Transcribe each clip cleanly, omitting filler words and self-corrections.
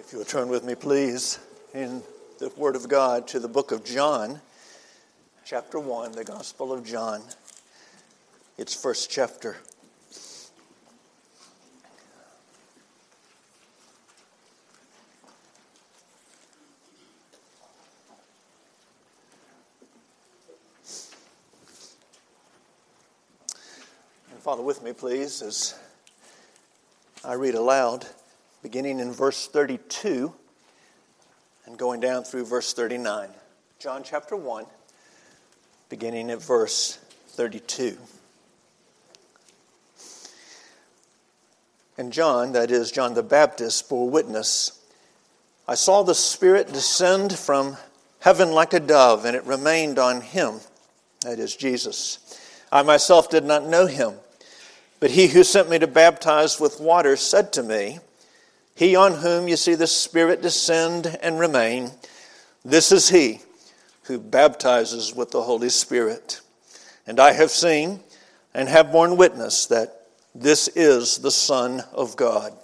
If you'll turn with me, please, in the Word of God to the book of John, chapter 1, the Gospel of John, its first chapter. And follow with me, please, as I read aloud, beginning in verse 32 and going down through verse 39. John chapter 1, beginning at verse 32. And John, that is John the Baptist, bore witness. I saw the Spirit descend from heaven like a dove, and it remained on him, that is Jesus. I myself did not know him, but he who sent me to baptize with water said to me, He on whom you see the Spirit descend and remain, this is he who baptizes with the Holy Spirit. And I have seen and have borne witness that this is the Son of God.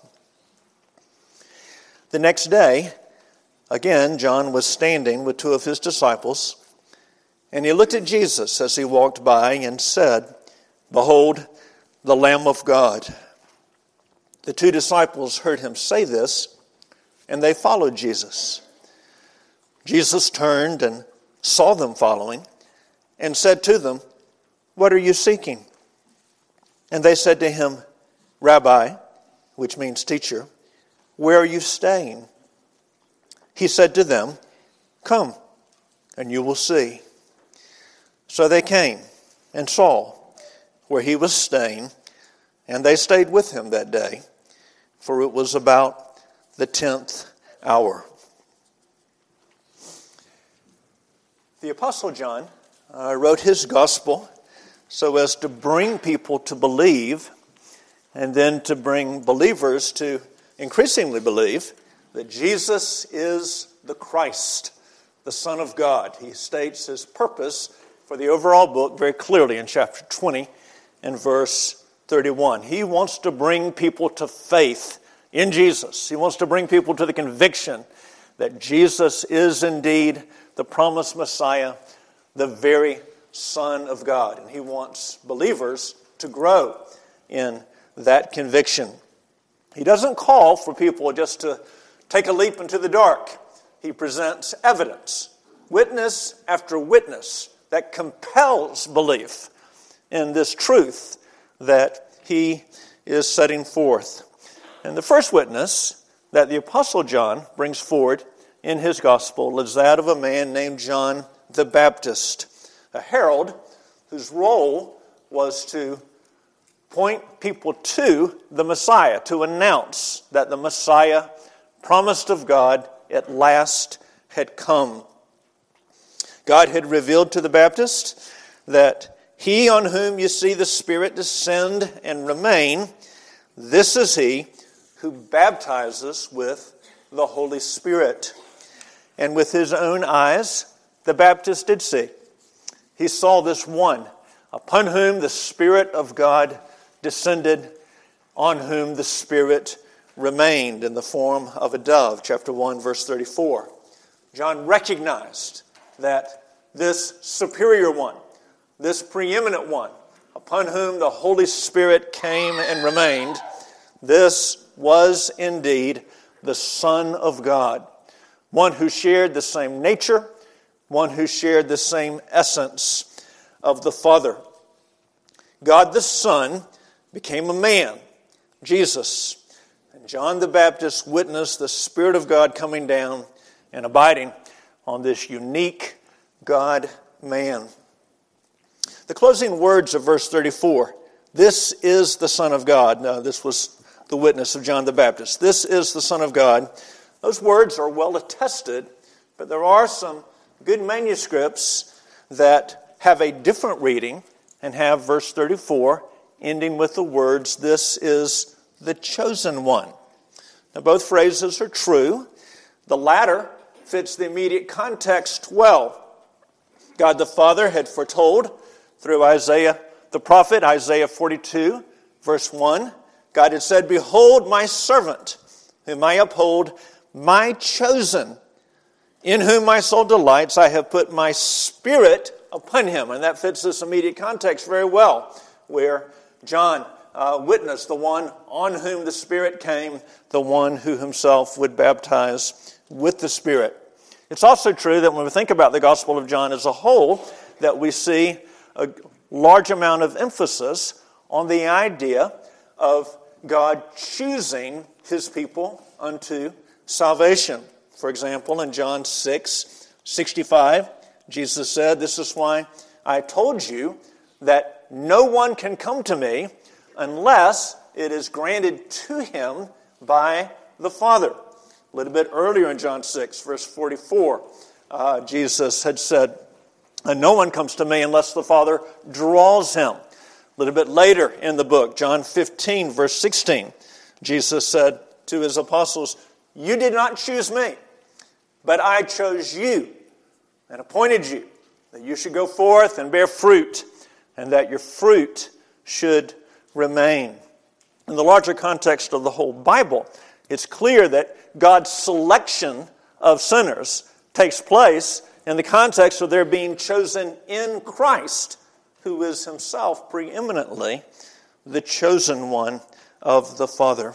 The next day, again, John was standing with two of his disciples, and he looked at Jesus as he walked by and said, Behold, the Lamb of God. The two disciples heard him say this, and they followed Jesus. Jesus turned and saw them following, and said to them, What are you seeking? And they said to him, Rabbi, which means teacher, where are you staying? He said to them, Come, and you will see. So they came and saw where he was staying, and they stayed with him that day. For it was about the 10th hour. The Apostle John wrote his gospel so as to bring people to believe, and then to bring believers to increasingly believe that Jesus is the Christ, the Son of God. He states his purpose for the overall book very clearly in chapter 20 and verse 31. He wants to bring people to faith in Jesus. He wants to bring people to the conviction that Jesus is indeed the promised Messiah, the very Son of God. And he wants believers to grow in that conviction. He doesn't call for people just to take a leap into the dark. He presents evidence, witness after witness, that compels belief in this truth that he is setting forth. And the first witness that the Apostle John brings forward in his gospel is that of a man named John the Baptist, a herald whose role was to point people to the Messiah, to announce that the Messiah, promised of God, at last had come. God had revealed to the Baptist that he on whom you see the Spirit descend and remain, this is he who baptizes with the Holy Spirit. And with his own eyes, the Baptist did see. He saw this one upon whom the Spirit of God descended, on whom the Spirit remained in the form of a dove. Chapter 1, verse 34. John recognized that this superior one, this preeminent one, upon whom the Holy Spirit came and remained, this was indeed the Son of God, one who shared the same nature, one who shared the same essence of the Father. God the Son became a man, Jesus, and John the Baptist witnessed the Spirit of God coming down and abiding on this unique God-man. The closing words of verse 34, this is the Son of God. Now, this was the witness of John the Baptist. This is the Son of God. Those words are well attested, but there are some good manuscripts that have a different reading and have verse 34 ending with the words, this is the chosen one. Now, both phrases are true. The latter fits the immediate context well. God the Father had foretold through Isaiah the prophet, Isaiah 42, verse 1, God had said, Behold my servant, whom I uphold, my chosen, in whom my soul delights. I have put my Spirit upon him. And that fits this immediate context very well, where John witnessed the one on whom the Spirit came, the one who himself would baptize with the Spirit. It's also true that when we think about the Gospel of John as a whole, that we see a large amount of emphasis on the idea of God choosing his people unto salvation. For example, in John 6:65, Jesus said, "This is why I told you that no one can come to me unless it is granted to him by the Father." A little bit earlier in John 6, verse 44, Jesus had said, "No one comes to me unless the Father draws him." A little bit later in the book, John 15, verse 16, Jesus said to his apostles, "You did not choose me, but I chose you and appointed you, that you should go forth and bear fruit, and that your fruit should remain." In the larger context of the whole Bible, it's clear that God's selection of sinners takes place in the context of their being chosen in Christ, who is himself preeminently the chosen one of the Father.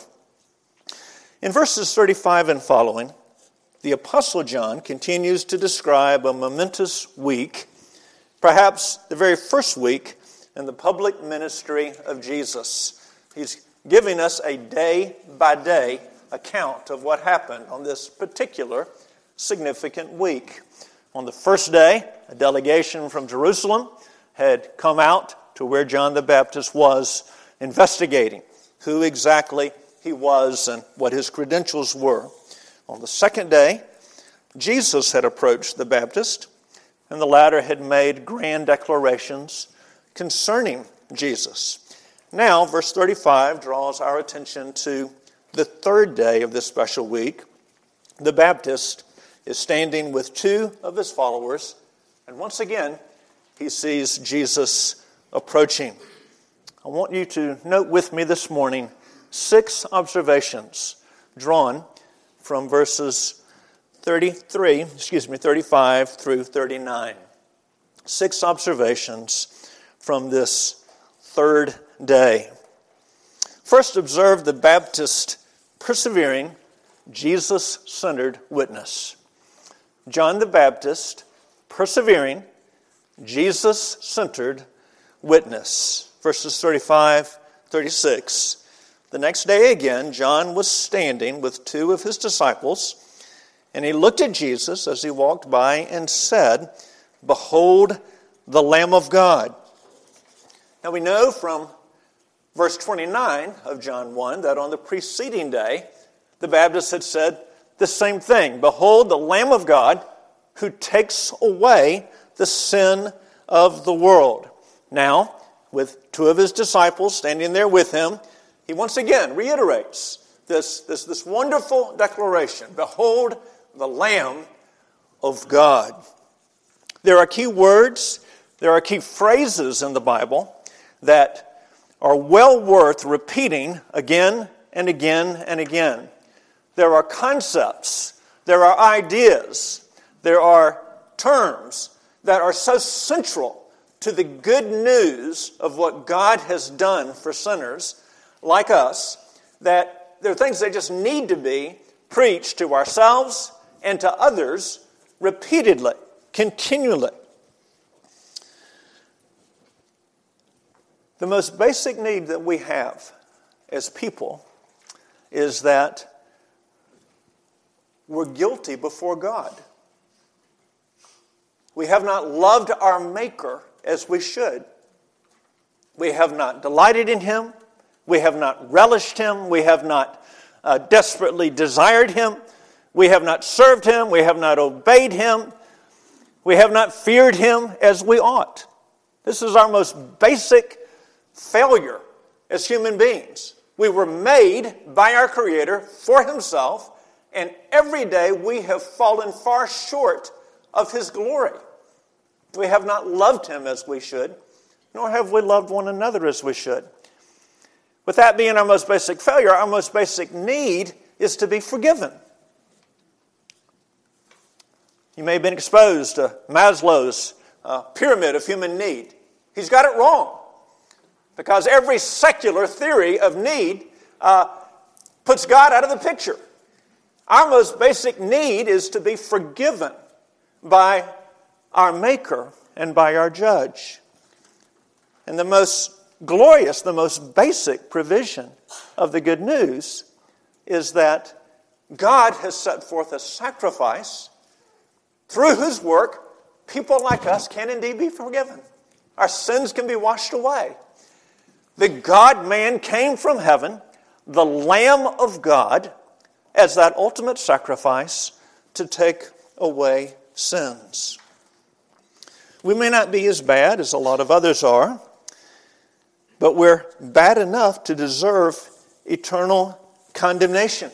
In verses 35 and following, the Apostle John continues to describe a momentous week, perhaps the very first week in the public ministry of Jesus. He's giving us a day-by-day account of what happened on this particular significant week. On the first day, a delegation from Jerusalem had come out to where John the Baptist was, investigating who exactly he was and what his credentials were. On the second day, Jesus had approached the Baptist, and the latter had made grand declarations concerning Jesus. Now, verse 35 draws our attention to the third day of this special week. The Baptist is standing with two of his followers, and once again, he sees Jesus approaching. I want you to note with me this morning 6 observations drawn from verses 35 through 39. 6 observations from this third day. First, observe the Baptist persevering, Jesus-centered witness. John the Baptist, persevering, Jesus-centered witness. Verses 35, 36. The next day again, John was standing with 2 of his disciples, and he looked at Jesus as he walked by and said, "Behold the Lamb of God." Now we know from verse 29 of John 1 that on the preceding day, the Baptist had said the same thing. "Behold the Lamb of God who takes away the sin of the world." Now, with 2 of his disciples standing there with him, he once again reiterates this wonderful declaration. Behold the Lamb of God. There are key words, there are key phrases in the Bible that are well worth repeating again and again and again. There are concepts, there are ideas, there are terms that are so central to the good news of what God has done for sinners like us, that there are things that just need to be preached to ourselves and to others repeatedly, continually. The most basic need that we have as people is that we're guilty before God. We have not loved our Maker as we should. We have not delighted in Him. We have not relished Him. We have not desperately desired Him. We have not served Him. We have not obeyed Him. We have not feared Him as we ought. This is our most basic failure as human beings. We were made by our Creator for Himself, and every day we have fallen far short of His glory. We have not loved Him as we should, nor have we loved one another as we should. With that being our most basic failure, our most basic need is to be forgiven. You may have been exposed to Maslow's pyramid of human need. He's got it wrong, because every secular theory of need puts God out of the picture. Our most basic need is to be forgiven by our Maker and by our Judge. And the most glorious, the most basic provision of the good news is that God has set forth a sacrifice through whose work people like us can indeed be forgiven. Our sins can be washed away. The God-man came from heaven, the Lamb of God, as that ultimate sacrifice to take away sins. We may not be as bad as a lot of others are, but we're bad enough to deserve eternal condemnation.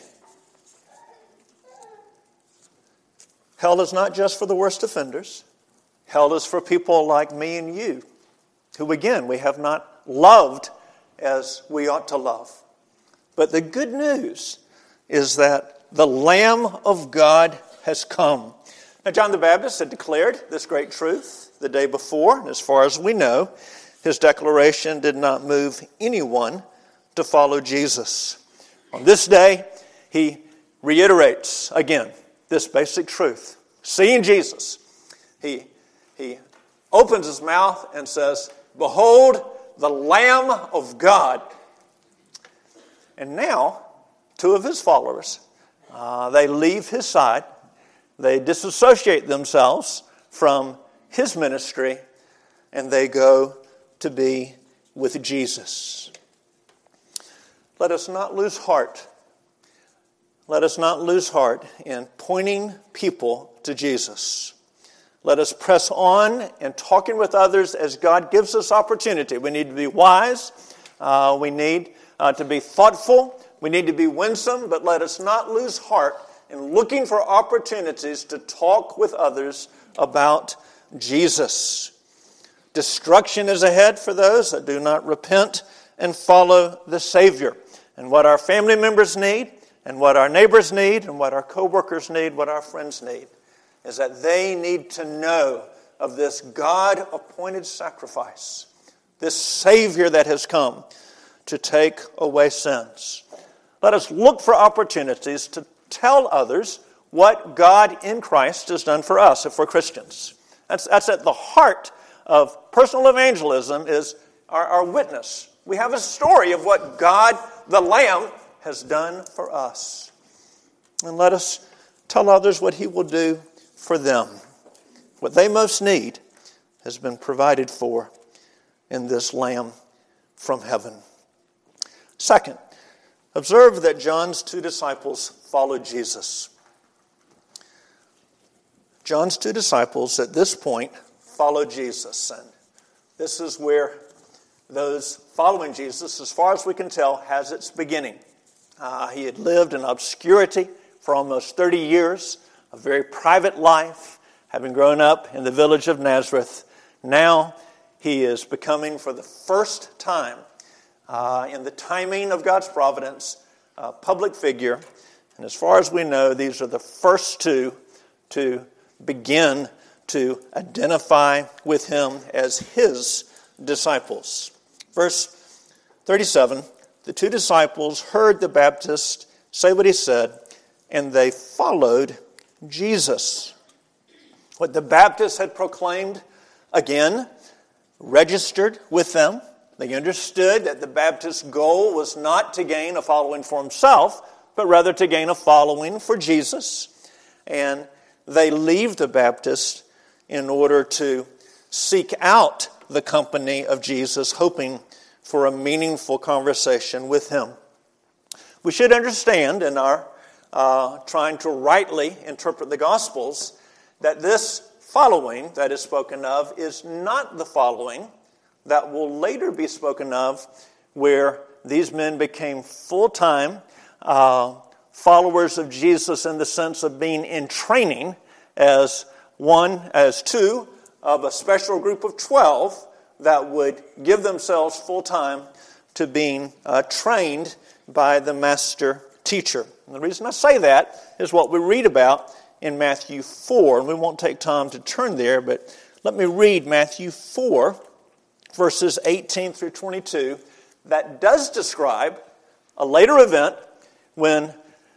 Hell is not just for the worst offenders. Hell is for people like me and you, who again, we have not loved as we ought to love. But the good news is that the Lamb of God has come. Now, John the Baptist had declared this great truth the day before, and as far as we know, his declaration did not move anyone to follow Jesus. On this day, he reiterates again this basic truth. Seeing Jesus, he opens his mouth and says, "Behold, the Lamb of God." And now, two of his followers, they leave his side. They disassociate themselves from his ministry, and they go to be with Jesus. Let us not lose heart. Let us not lose heart in pointing people to Jesus. Let us press on in talking with others as God gives us opportunity. We need to be wise. We need to be thoughtful. We need to be winsome, but let us not lose heart in looking for opportunities to talk with others about Jesus. Destruction is ahead for those that do not repent and follow the Savior. And what our family members need, and what our neighbors need, and what our co-workers need, what our friends need, is that they need to know of this God-appointed sacrifice, this Savior that has come to take away sins. Let us look for opportunities to tell others what God in Christ has done for us if we're Christians. That's at the heart of personal evangelism, is our witness. We have a story of what God, the Lamb, has done for us. And let us tell others what He will do for them. What they most need has been provided for in this Lamb from heaven. Second, observe that John's two disciples followed Jesus. John's two disciples at this point followed Jesus. And this is where those following Jesus, as far as we can tell, has its beginning. He had lived in obscurity for almost 30 years, a very private life, having grown up in the village of Nazareth. Now he is becoming, for the first time, in the timing of God's providence, a public figure. And as far as we know, these are the first two to begin to identify with him as his disciples. Verse 37, the two disciples heard the Baptist say what he said, and they followed Jesus. What the Baptist had proclaimed, again, registered with them. They understood that the Baptist's goal was not to gain a following for himself, but rather to gain a following for Jesus. And they leave the Baptist in order to seek out the company of Jesus, hoping for a meaningful conversation with him. We should understand in our trying to rightly interpret the Gospels that this following that is spoken of is not the following that will later be spoken of, where these men became full-time followers of Jesus in the sense of being in training as two of a special group of 12 that would give themselves full-time to being trained by the master teacher. And the reason I say that is what we read about in Matthew 4. And we won't take time to turn there, but let me read Matthew 4, verses 18 through 22. That does describe a later event when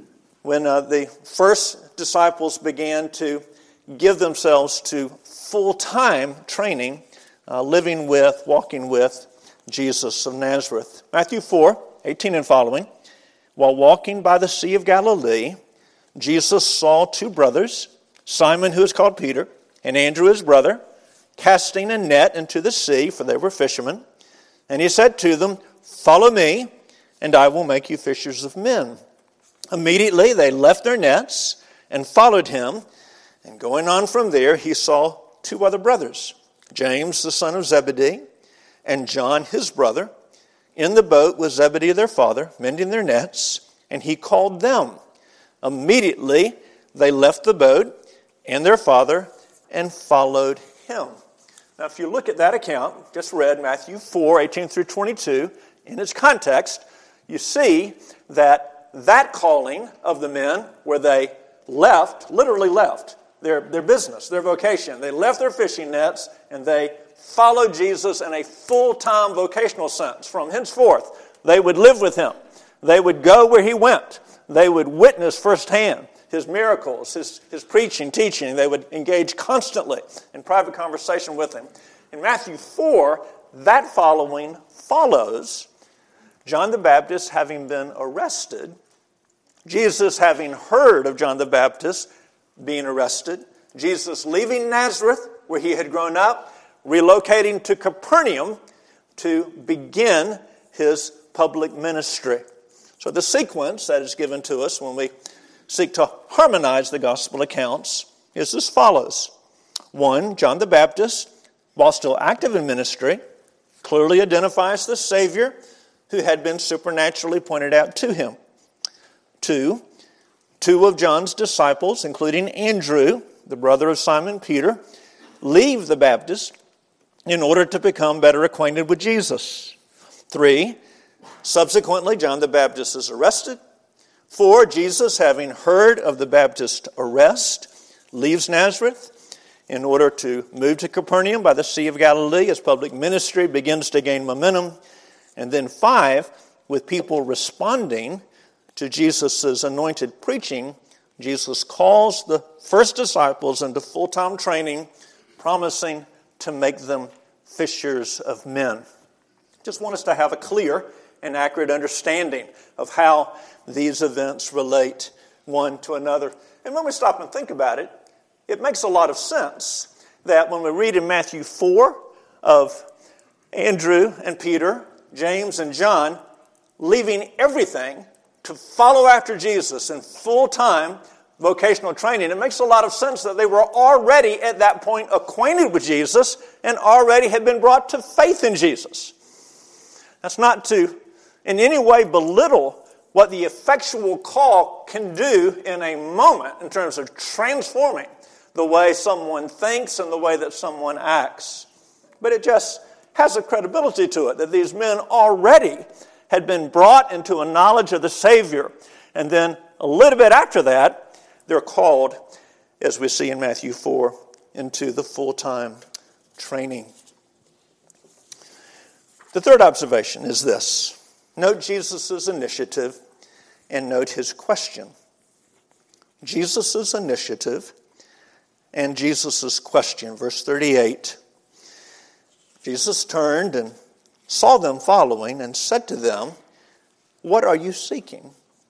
the first disciples began to give themselves to full-time training, living with, walking with Jesus of Nazareth. Matthew 4, 18 and following. While walking by the Sea of Galilee, Jesus saw two brothers, Simon, who is called Peter, and Andrew, his brother, casting a net into the sea, for they were fishermen. And he said to them, "Follow me, and I will make you fishers of men." Immediately they left their nets and followed him. And going on from there, he saw two other brothers, James, the son of Zebedee, and John, his brother, in the boat with Zebedee, their father, mending their nets, and he called them. Immediately they left the boat and their father and followed him. Now, if you look at that account, just read Matthew 4, 18 through 22, in its context, you see that calling of the men, where they left, literally left their business, their vocation. They left their fishing nets and they followed Jesus in a full-time vocational sense. From henceforth, they would live with him. They would go where he went. They would witness firsthand his miracles, his preaching, teaching. They would engage constantly in private conversation with him. In Matthew 4, that following follows John the Baptist having been arrested, Jesus having heard of John the Baptist being arrested, Jesus leaving Nazareth, where he had grown up, relocating to Capernaum to begin his public ministry. So the sequence that is given to us when we seek to harmonize the gospel accounts is as follows. 1, John the Baptist, while still active in ministry, clearly identifies the Savior who had been supernaturally pointed out to him. 2 of John's disciples, including Andrew, the brother of Simon Peter, leave the Baptist in order to become better acquainted with Jesus. 3, subsequently, John the Baptist is arrested. 4, Jesus, having heard of the Baptist's arrest, leaves Nazareth in order to move to Capernaum by the Sea of Galilee. His public ministry begins to gain momentum. And then 5, with people responding to Jesus' anointed preaching, Jesus calls the first disciples into full-time training, promising to make them fishers of men. Just want us to have a clear and accurate understanding of how these events relate one to another. And when we stop and think about it, it makes a lot of sense that when we read in Matthew 4 of Andrew and Peter, James and John leaving everything to follow after Jesus in full-time vocational training, it makes a lot of sense that they were already at that point acquainted with Jesus and already had been brought to faith in Jesus. That's not to in any way belittle what the effectual call can do in a moment in terms of transforming the way someone thinks and the way that someone acts. But it just has a credibility to it that these men already had been brought into a knowledge of the Savior. And then a little bit after that, they're called, as we see in Matthew 4, into the full-time training. The third observation is this. Note Jesus' initiative and note his question. Jesus' initiative and Jesus' question. Verse 38. Jesus turned and saw them following and said to them, "What are you seeking?"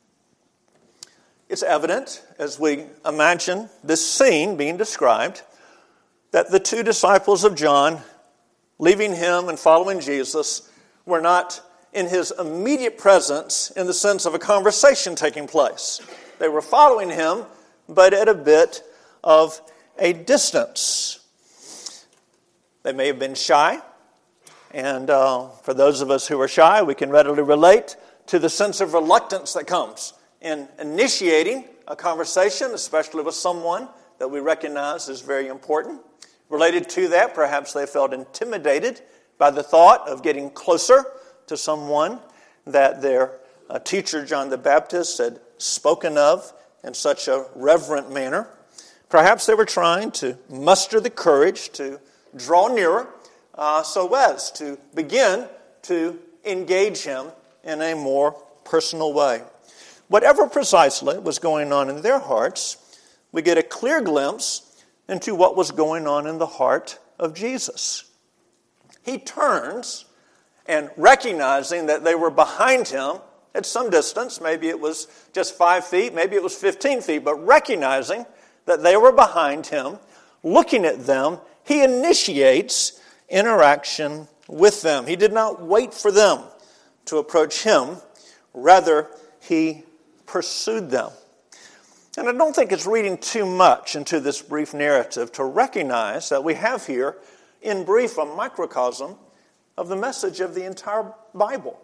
It's evident, as we imagine this scene being described, that the two disciples of John, leaving him and following Jesus, were not in his immediate presence in the sense of a conversation taking place. They were following him, but at a bit of a distance. They may have been shy, and for those of us who are shy, we can readily relate to the sense of reluctance that comes in initiating a conversation, especially with someone that we recognize as very important. Related to that, perhaps they felt intimidated by the thought of getting closer to someone that their teacher, John the Baptist, had spoken of in such a reverent manner. Perhaps they were trying to muster the courage to draw nearer so as to begin to engage him in a more personal way. Whatever precisely was going on in their hearts, we get a clear glimpse into what was going on in the heart of Jesus. He turns, and recognizing that they were behind him at some distance, maybe it was just 5 feet, maybe it was 15 feet, but recognizing that they were behind him, looking at them, he initiates interaction with them. He did not wait for them to approach him. Rather, he pursued them. And I don't think it's reading too much into this brief narrative to recognize that we have here, in brief, a microcosm of the message of the entire Bible.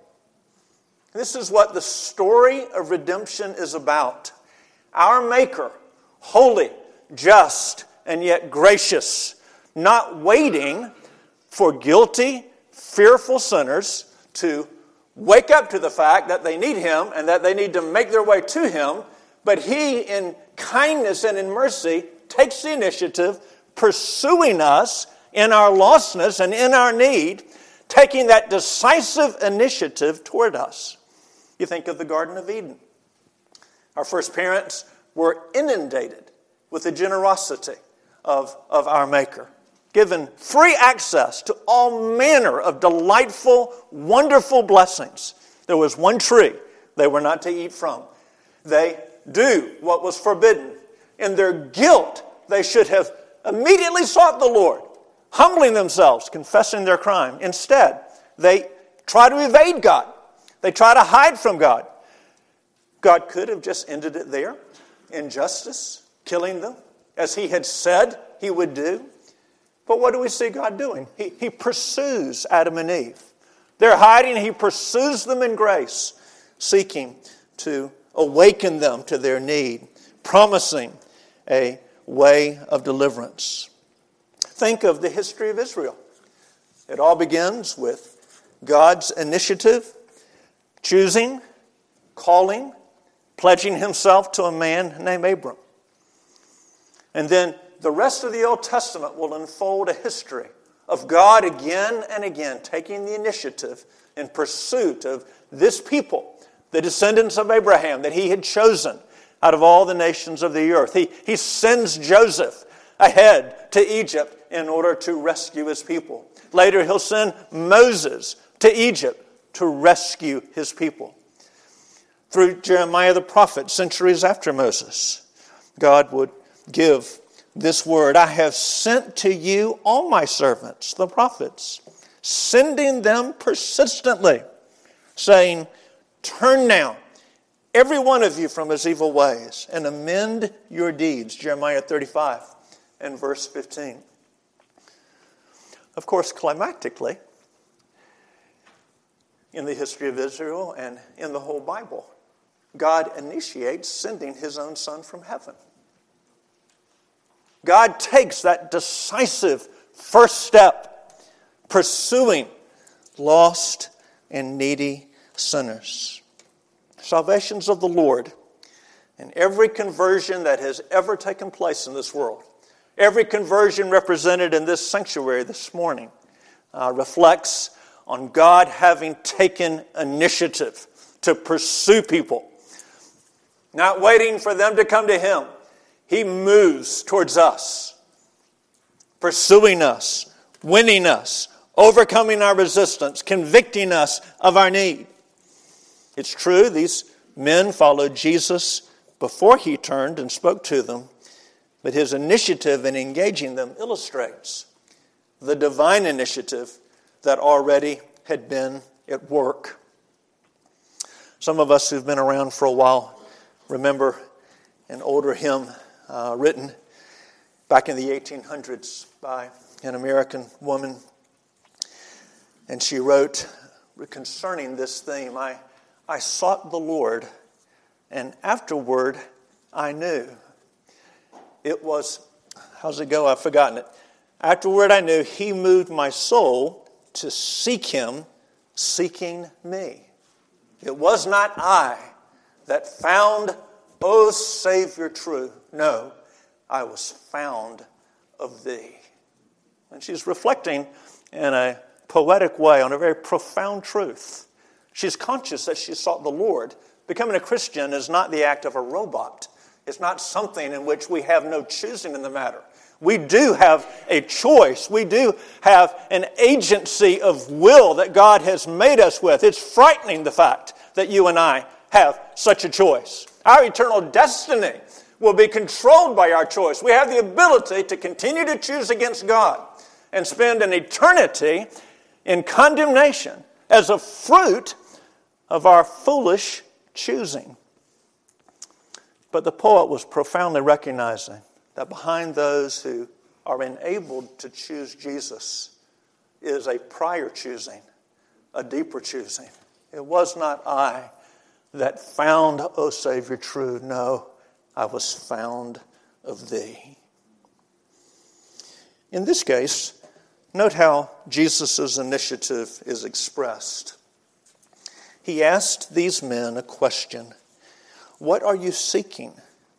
This is what the story of redemption is about. Our Maker, holy, just, and yet gracious, not waiting for guilty, fearful sinners to wake up to the fact that they need him and that they need to make their way to him, but he, in kindness and in mercy, takes the initiative, pursuing us in our lostness and in our need, taking that decisive initiative toward us. You think of the Garden of Eden. Our first parents were inundated with the generosity of our Maker, given free access to all manner of delightful, wonderful blessings. There was one tree they were not to eat from. They do what was forbidden. In their guilt, they should have immediately sought the Lord, humbling themselves, confessing their crime. Instead, they try to evade God. They try to hide from God. God could have just ended it there, in justice, killing them, as he had said he would do. But what do we see God doing? He pursues Adam and Eve. They're hiding, he pursues them in grace, seeking to awaken them to their need, promising a way of deliverance. Think of the history of Israel. It all begins with God's initiative, choosing, calling, pledging himself to a man named Abram. And then the rest of the Old Testament will unfold a history of God again and again taking the initiative in pursuit of this people, the descendants of Abraham that he had chosen out of all the nations of the earth. He sends Joseph ahead to Egypt in order to rescue his people. Later he'll send Moses to Egypt to rescue his people. Through Jeremiah the prophet, centuries after Moses, God would give this word, I have sent to you all my servants, the prophets, sending them persistently, saying, turn now, every one of you from his evil ways, and amend your deeds. Jeremiah 35 and verse 15. Of course, climactically, in the history of Israel and in the whole Bible, God initiates sending his own Son from heaven. God takes that decisive first step, pursuing lost and needy sinners. Salvation's of the Lord, and every conversion that has ever taken place in this world, every conversion represented in this sanctuary this morning, reflects on God having taken initiative to pursue people, not waiting for them to come to him. He moves towards us, pursuing us, winning us, overcoming our resistance, convicting us of our need. It's true, these men followed Jesus before he turned and spoke to them, but his initiative in engaging them illustrates the divine initiative that already had been at work. Some of us who've been around for a while remember an older hymn written back in the 1800s by an American woman. And she wrote concerning this theme, I sought the Lord, and afterward I knew. It was, how's it go? I've forgotten it. Afterward I knew he moved my soul to seek him, seeking me. It was not I that found, O Savior true. No, I was found of thee. And she's reflecting in a poetic way on a very profound truth. She's conscious that she sought the Lord. Becoming a Christian is not the act of a robot. It's not something in which we have no choosing in the matter. We do have a choice. We do have an agency of will that God has made us with. It's frightening, the fact that you and I have such a choice. Our eternal destiny will be controlled by our choice. We have the ability to continue to choose against God and spend an eternity in condemnation as a fruit of our foolish choosing. But the poet was profoundly recognizing that behind those who are enabled to choose Jesus is a prior choosing, a deeper choosing. It was not I that found, O Savior, true. No, I was found of thee. In this case, note how Jesus' initiative is expressed. He asked these men a question. What are you seeking?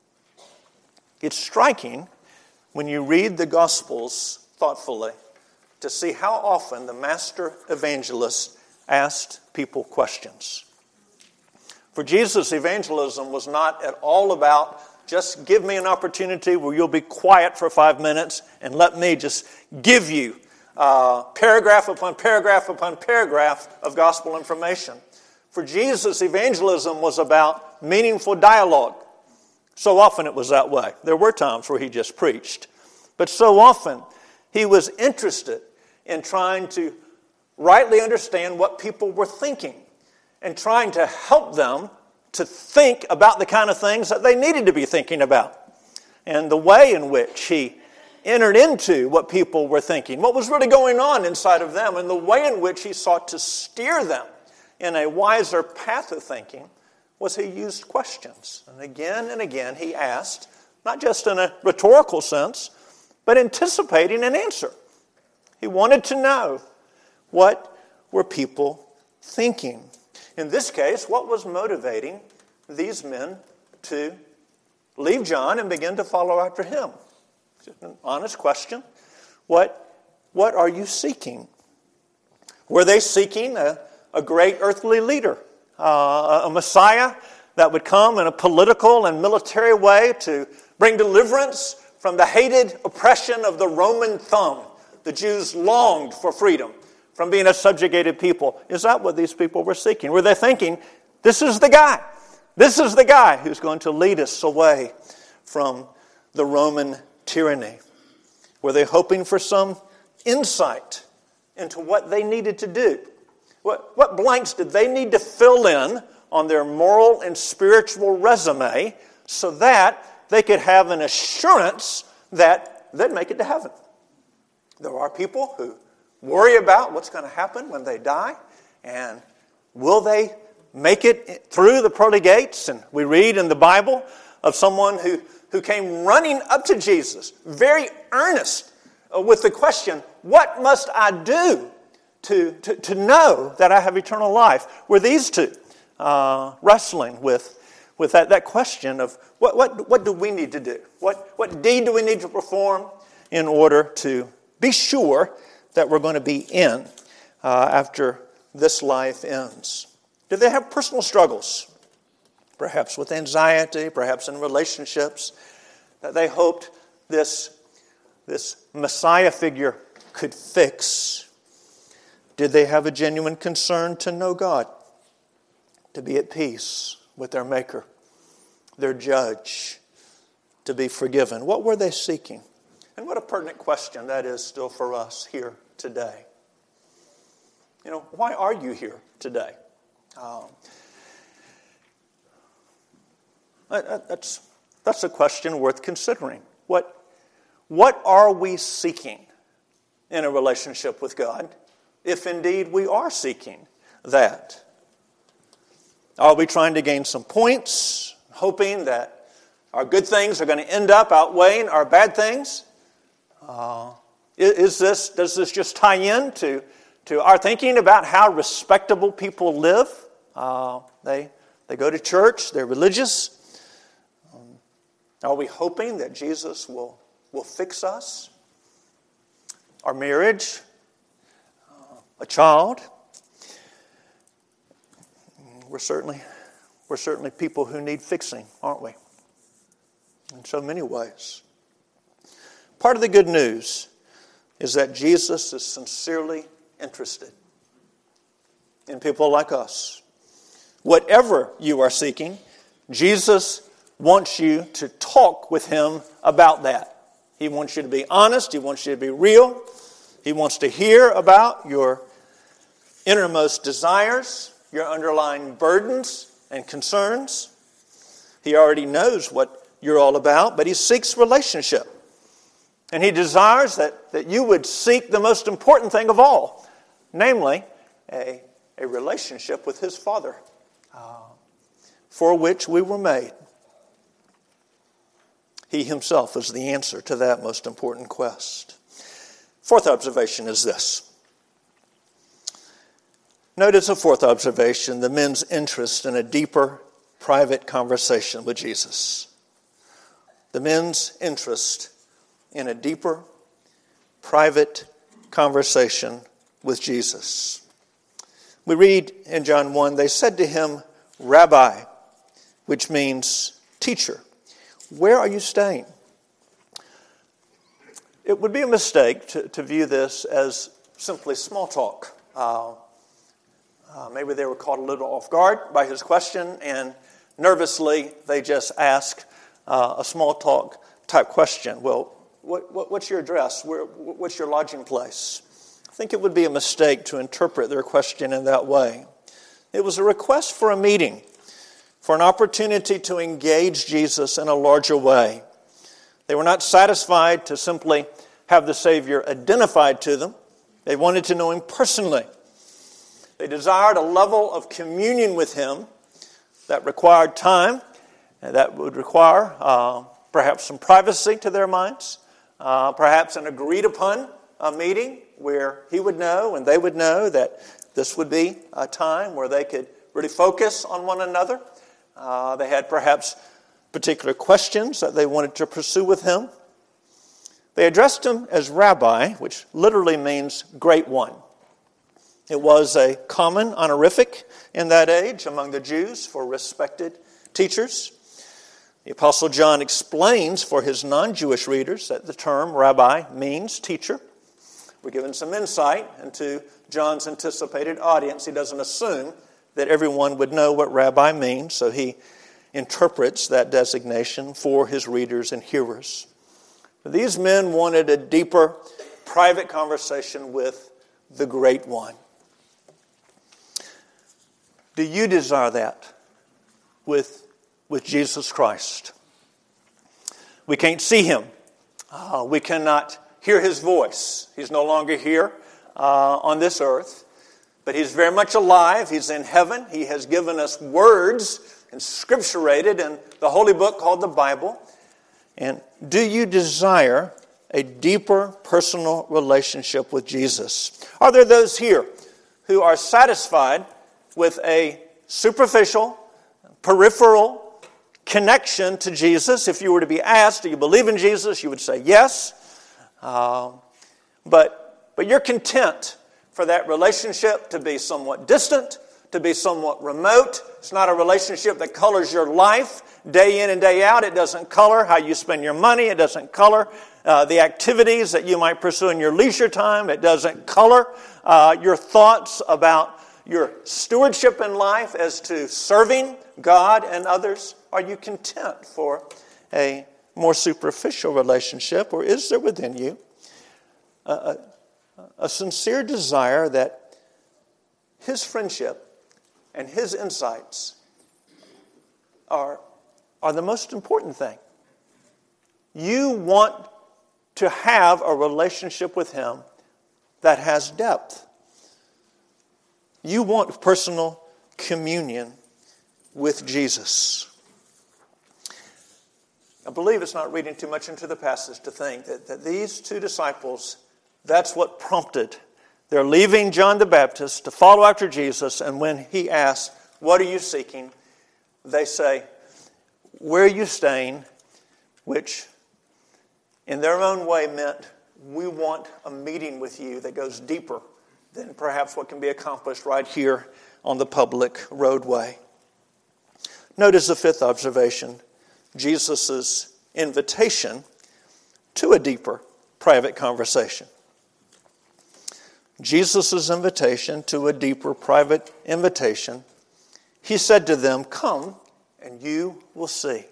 It's striking when you read the Gospels thoughtfully to see how often the master evangelist asked people questions. For Jesus, evangelism was not at all about just give me an opportunity where you'll be quiet for 5 minutes and let me just give you paragraph upon paragraph upon paragraph of gospel information. For Jesus, evangelism was about meaningful dialogue. So often it was that way. There were times where he just preached. But so often he was interested in trying to rightly understand what people were thinking and trying to help them to think about the kind of things that they needed to be thinking about. And the way in which he entered into what people were thinking, what was really going on inside of them, and the way in which he sought to steer them in a wiser path of thinking was he used questions. And again he asked, not just in a rhetorical sense, but anticipating an answer. He wanted to know what were people thinking. In this case, what was motivating these men to leave John and begin to follow after him? An honest question. What are you seeking? Were they seeking a great earthly leader? A Messiah that would come in a political and military way to bring deliverance from the hated oppression of the Roman thumb. The Jews longed for freedom from being a subjugated people. Is that what these people were seeking? Were they thinking, this is the guy. This is the guy who's going to lead us away from the Roman tyranny? Were they hoping for some insight into what they needed to do? What blanks did they need to fill in on their moral and spiritual resume so that they could have an assurance that they'd make it to heaven? There are people who worry about what's going to happen when they die, and will they make it through the pearly gates? And we read in the Bible of someone who came running up to Jesus, very earnest, with the question, what must I do to know that I have eternal life? Were these two wrestling with that question of what do we need to do? What deed do we need to perform in order to be sure that we're going to be in after this life ends? Do they have personal struggles? Perhaps with anxiety, perhaps in relationships, that they hoped this Messiah figure could fix? Did they have a genuine concern to know God, to be at peace with their Maker, their Judge, to be forgiven? What were they seeking? And what a pertinent question that is still for us here today. You know, why are you here today? That's a question worth considering. What are we seeking in a relationship with God, if indeed we are seeking that? Are we trying to gain some points, hoping that our good things are going to end up outweighing our bad things? Does this just tie in to our thinking about how respectable people live? They go to church, they're religious. Are we hoping that Jesus will fix us? Our marriage? A child? We're certainly people who need fixing, aren't we? In so many ways. Part of the good news is that Jesus is sincerely interested in people like us. Whatever you are seeking, Jesus wants you to talk with Him about that. He wants you to be honest. He wants you to be real. He wants to hear about your innermost desires, your underlying burdens and concerns. He already knows what you're all about, but He seeks relationship. And He desires that you would seek the most important thing of all, namely a relationship with His Father, for which we were made. He Himself is the answer to that most important quest. Fourth observation is this. Notice a fourth observation, the men's interest in a deeper private conversation with Jesus. The men's interest in a deeper private conversation with Jesus. We read in John 1, they said to Him, Rabbi, which means teacher, where are you staying? It would be a mistake to view this as simply small talk. Maybe they were caught a little off guard by His question, and nervously they just ask a small talk type question. Well, what's your address? What's your lodging place? I think it would be a mistake to interpret their question in that way. It was a request for a meeting, for an opportunity to engage Jesus in a larger way. They were not satisfied to simply have the Savior identified to them. They wanted to know Him personally. They desired a level of communion with Him that required time, and that would require perhaps some privacy to their minds, perhaps an agreed upon meeting where He would know and they would know that this would be a time where they could really focus on one another. They had perhaps particular questions that they wanted to pursue with Him. They addressed Him as Rabbi, which literally means Great One. It was a common honorific in that age among the Jews for respected teachers. The Apostle John explains for his non-Jewish readers that the term Rabbi means teacher. We're given some insight into John's anticipated audience. He doesn't assume that everyone would know what Rabbi means, so he interprets that designation for his readers and hearers. These men wanted a deeper, private conversation with the Great One. Do you desire that with Jesus Christ? We can't see Him. We cannot hear His voice. He's no longer here on this earth, but He's very much alive. He's in heaven. He has given us words inscripturated in the holy book called the Bible. And do you desire a deeper personal relationship with Jesus? Are there those here who are satisfied with a superficial, peripheral connection to Jesus? If you were to be asked, do you believe in Jesus? You would say yes. But you're content for that relationship to be somewhat distant, to be somewhat remote. It's not a relationship that colors your life day in and day out. It doesn't color how you spend your money. It doesn't color the activities that you might pursue in your leisure time. It doesn't color your thoughts about your stewardship in life as to serving God and others. Are you content for a more superficial relationship, or is there within you a sincere desire that His friendship and His insights are the most important thing? You want to have a relationship with Him that has depth. You want personal communion with Jesus. I believe it's not reading too much into the passage to think that these two disciples, that's what prompted. They're leaving John the Baptist to follow after Jesus, and when he asks, "What are you seeking?" they say, "Where are you staying?" which in their own way meant, we want a meeting with you that goes deeper than perhaps what can be accomplished right here on the public roadway. Notice the fifth observation, Jesus' invitation to a deeper private conversation. Jesus' invitation to a deeper private invitation. He said to them, "Come and you will see."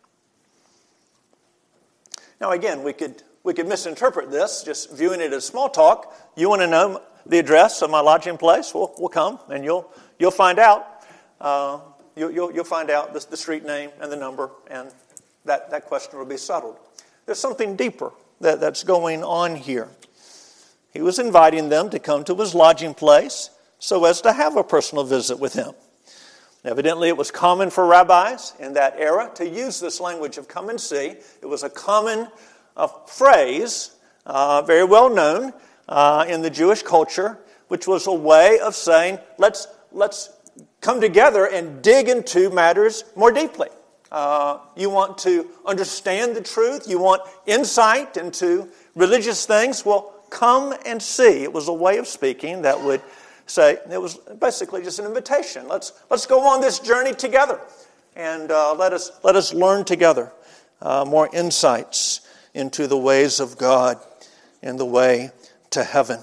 Now again, we could misinterpret this, just viewing it as small talk. You want to know the address of my lodging place? Well, we'll come and you'll find out. You'll find out the street name and the number, and that question will be settled. There's something deeper that's going on here. He was inviting them to come to his lodging place so as to have a personal visit with him. Evidently, it was common for rabbis in that era to use this language of "come and see." It was a common phrase, very well known in the Jewish culture, which was a way of saying, let's come together and dig into matters more deeply. You want to understand the truth? You want insight into religious things? Well, come and see. It was a way of speaking that would say, it was basically just an invitation. Let's go on this journey together, and let us learn together more insights into the ways of God and the way to heaven.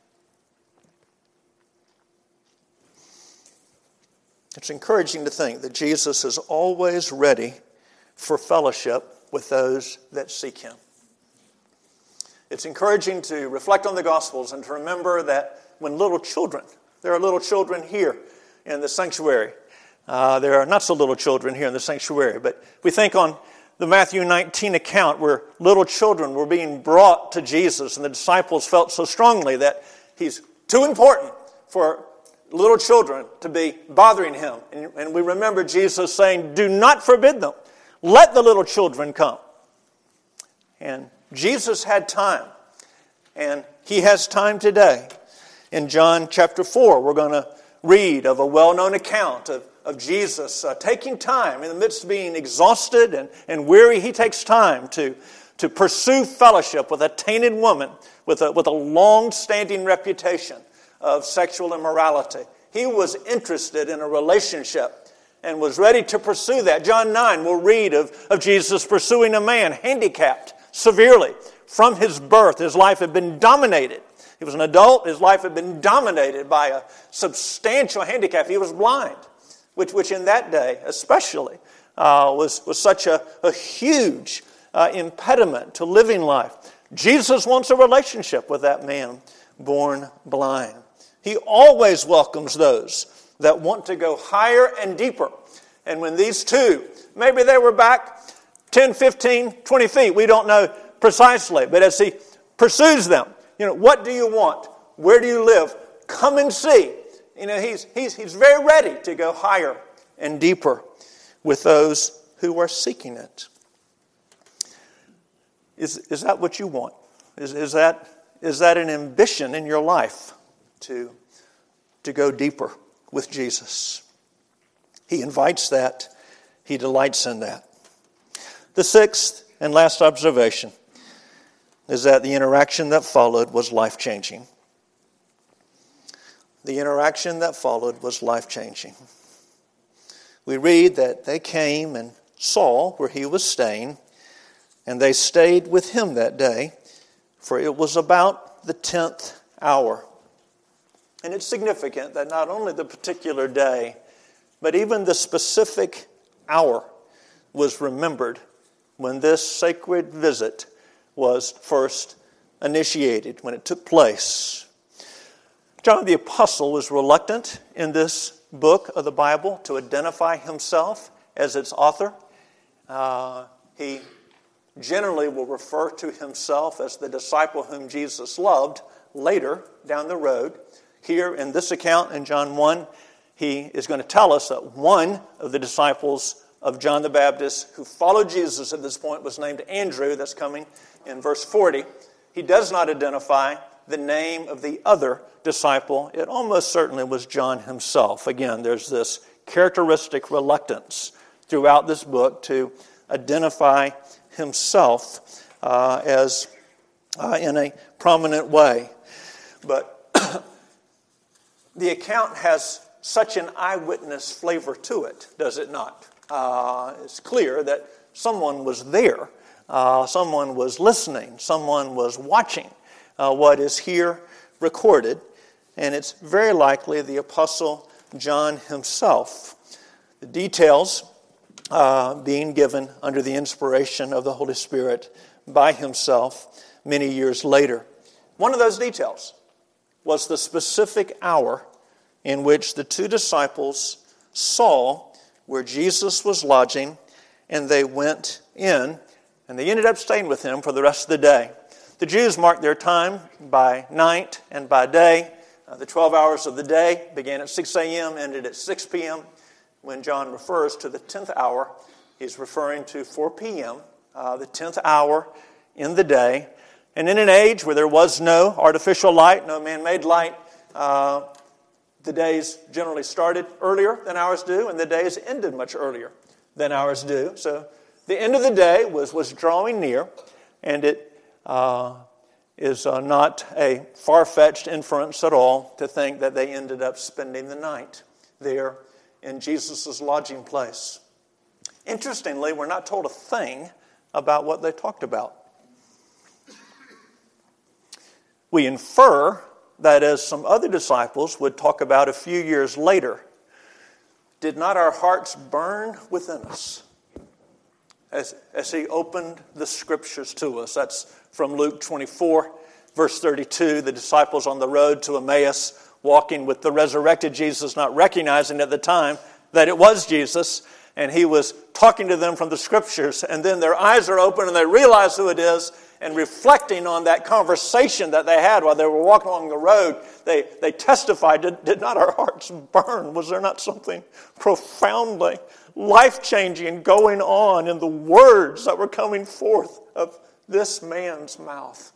It's encouraging to think that Jesus is always ready for fellowship with those that seek him. It's encouraging to reflect on the Gospels and to remember that when there are little children here in the sanctuary. There are not so little children here in the sanctuary, but we think on the Matthew 19 account where little children were being brought to Jesus, and the disciples felt so strongly that he's too important for little children to be bothering him. And we remember Jesus saying, "Do not forbid them. Let the little children come." And Jesus had time, and he has time today. In John chapter 4, we're going to read of a well-known account of Jesus taking time in the midst of being exhausted and weary. He takes time to pursue fellowship with a tainted woman with a long-standing reputation of sexual immorality. He was interested in a relationship and was ready to pursue that. John 9, we'll read of Jesus pursuing a man handicapped severely. From his birth, his life had been dominated. He was an adult. His life had been dominated by a substantial handicap. He was blind, which in that day especially was such a huge impediment to living life. Jesus wants a relationship with that man born blind. He always welcomes those that want to go higher and deeper. And when these two, maybe they were back 10, 15, 20 feet, we don't know precisely, but as he pursues them, what do you want? Where do you live? Come and see. He's very ready to go higher and deeper with those who are seeking it. Is that what you want? Is that an ambition in your life to go deeper with Jesus? He invites that. He delights in that. The sixth and last observation is that the interaction that followed was life-changing. The interaction that followed was life-changing. We read that they came and saw where he was staying, and they stayed with him that day, for it was about the 10th hour. And it's significant that not only the particular day, but even the specific hour was remembered when this sacred visit was first initiated, when it took place. John the Apostle was reluctant in this book of the Bible to identify himself as its author. He generally will refer to himself as the disciple whom Jesus loved later down the road. Here in this account in John 1, he is going to tell us that one of the disciples of John the Baptist who followed Jesus at this point was named Andrew. That's coming in verse 40. He does not identify the name of the other disciple. It almost certainly was John himself. Again, there's this characteristic reluctance throughout this book to identify himself as in a prominent way. But the account has such an eyewitness flavor to it, does it not? It's clear that someone was there. Someone was listening. Someone was watching what is here recorded. And it's very likely the Apostle John himself. The details being given under the inspiration of the Holy Spirit by himself many years later. One of those details was the specific hour in which the two disciples saw where Jesus was lodging, and they went in, and they ended up staying with him for the rest of the day. The Jews marked their time by night and by day. The 12 hours of the day began at 6 a.m., ended at 6 p.m. When John refers to the 10th hour, he's referring to 4 p.m., the 10th hour in the day. And in an age where there was no artificial light, no man-made light, the days generally started earlier than ours do, and the days ended much earlier than ours do. So the end of the day was drawing near, and it is not a far-fetched inference at all to think that they ended up spending the night there in Jesus' lodging place. Interestingly, we're not told a thing about what they talked about. We infer that, as some other disciples would talk about a few years later, did not our hearts burn within us as he opened the Scriptures to us? That's from Luke 24, verse 32, the disciples on the road to Emmaus, walking with the resurrected Jesus, not recognizing at the time that it was Jesus, and he was talking to them from the Scriptures, and then their eyes are open and they realize who it is, and reflecting on that conversation that they had while they were walking along the road, they testified, did not our hearts burn? Was there not something profoundly life-changing going on in the words that were coming forth of this man's mouth?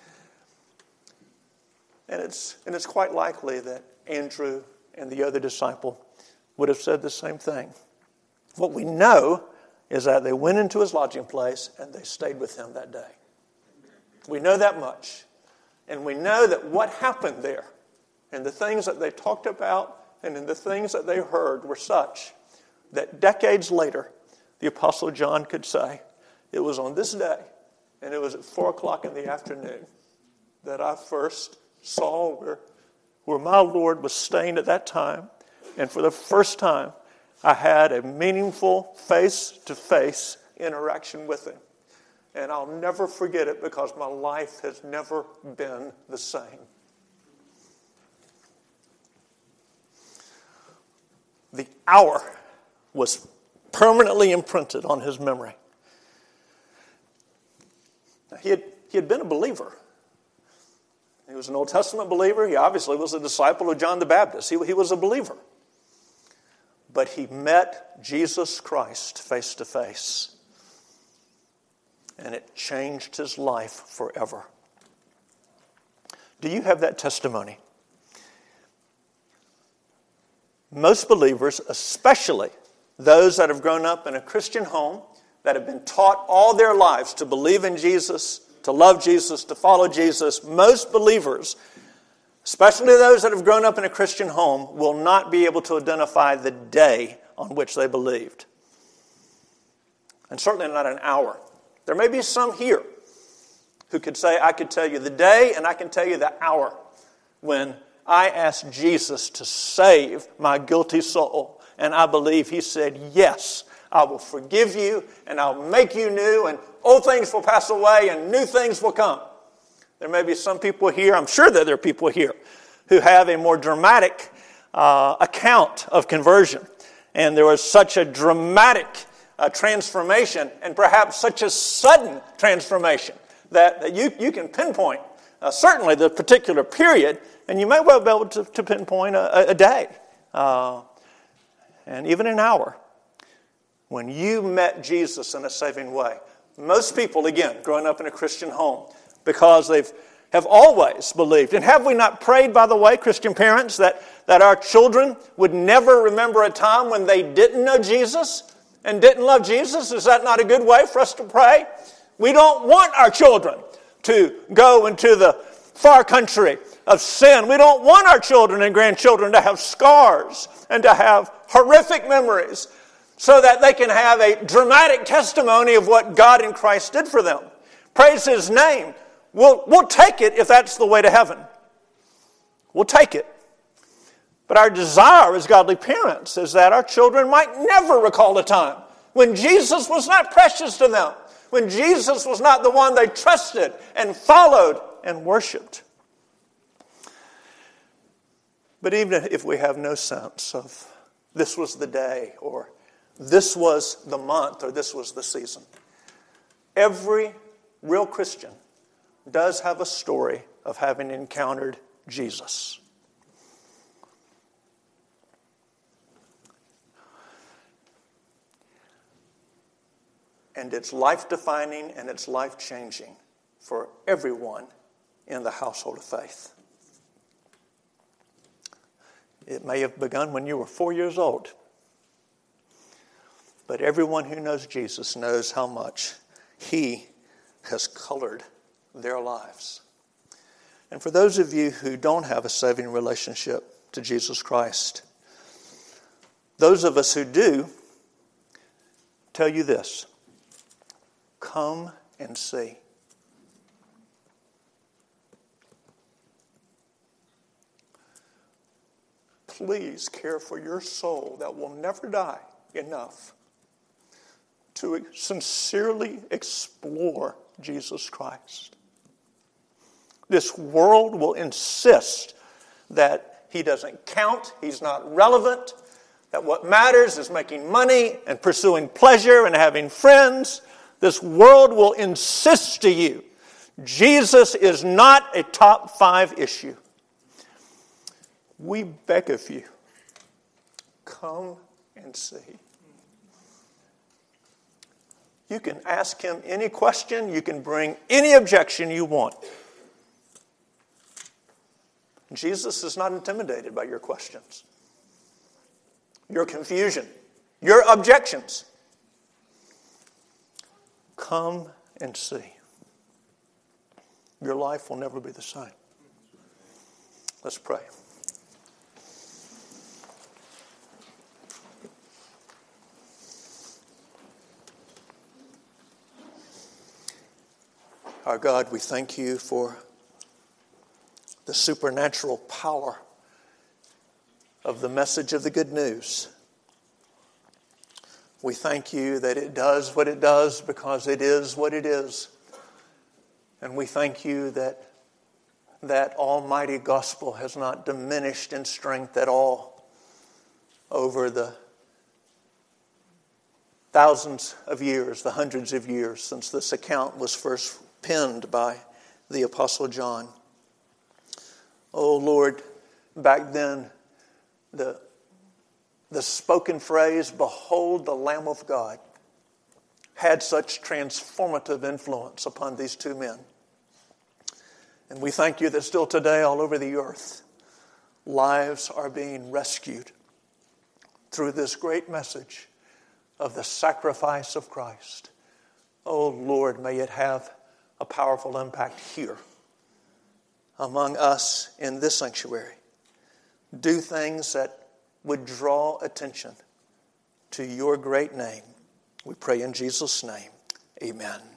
And it's quite likely that Andrew and the other disciple would have said the same thing. What we know is that they went into his lodging place and they stayed with him that day. We know that much. And we know that what happened there and the things that they talked about and in the things that they heard were such that decades later, the Apostle John could say, it was on this day, and it was at 4 o'clock in the afternoon, that I first saw where my Lord was staying at that time. And for the first time, I had a meaningful face-to-face interaction with him. And I'll never forget it because my life has never been the same. The hour was permanently imprinted on his memory. Now, he had been a believer. He was an Old Testament believer. He obviously was a disciple of John the Baptist. He was a believer. But he met Jesus Christ face to face. And it changed his life forever. Do you have that testimony? Most believers, especially those that have grown up in a Christian home, that have been taught all their lives to believe in Jesus, to love Jesus, to follow Jesus, most believers, especially those that have grown up in a Christian home, will not be able to identify the day on which they believed. And certainly not an hour. There may be some here who could say, I could tell you the day and I can tell you the hour when I asked Jesus to save my guilty soul. And I believe he said, yes, I will forgive you and I'll make you new, and old things will pass away and new things will come. There may be some people here, I'm sure that there are people here, who have a more dramatic account of conversion. And there was such a dramatic transformation, and perhaps such a sudden transformation that you can pinpoint certainly the particular period, and you may well be able to pinpoint a day and even an hour when you met Jesus in a saving way. Most people, again, growing up in a Christian home, because they have always believed. And have we not prayed, by the way, Christian parents, that our children would never remember a time when they didn't know Jesus? and didn't love Jesus? Is that not a good way for us to pray? We don't want our children to go into the far country of sin. We don't want our children and grandchildren to have scars and to have horrific memories so that they can have a dramatic testimony of what God in Christ did for them. Praise His name. We'll take it if that's the way to heaven. We'll take it. But our desire as godly parents is that our children might never recall a time when Jesus was not precious to them, when Jesus was not the one they trusted and followed and worshiped. But even if we have no sense of this was the day, or this was the month, or this was the season, every real Christian does have a story of having encountered Jesus. And it's life-defining and it's life-changing for everyone in the household of faith. It may have begun when you were 4 years old. But everyone who knows Jesus knows how much He has colored their lives. And for those of you who don't have a saving relationship to Jesus Christ, those of us who do, tell you this: come and see. Please care for your soul that will never die enough to sincerely explore Jesus Christ. This world will insist that He doesn't count, He's not relevant, that what matters is making money and pursuing pleasure and having friends. This world will insist to you Jesus is not a top 5 issue. We beg of you, come and see. You can ask Him any question. You can bring any objection you want. Jesus is not intimidated by your questions, your confusion, your objections. Come and see. Your life will never be the same. Let's pray. Our God, we thank You for the supernatural power of the message of the good news. We thank You that it does what it does because it is what it is. And we thank You that that almighty gospel has not diminished in strength at all over the thousands of years, the hundreds of years since this account was first penned by the Apostle John. Oh Lord, back then the spoken phrase, "Behold the Lamb of God," had such transformative influence upon these two men. And we thank You that still today all over the earth, lives are being rescued through this great message of the sacrifice of Christ. Oh Lord, may it have a powerful impact here among us in this sanctuary. Do things that would draw attention to Your great name. We pray in Jesus' name. Amen.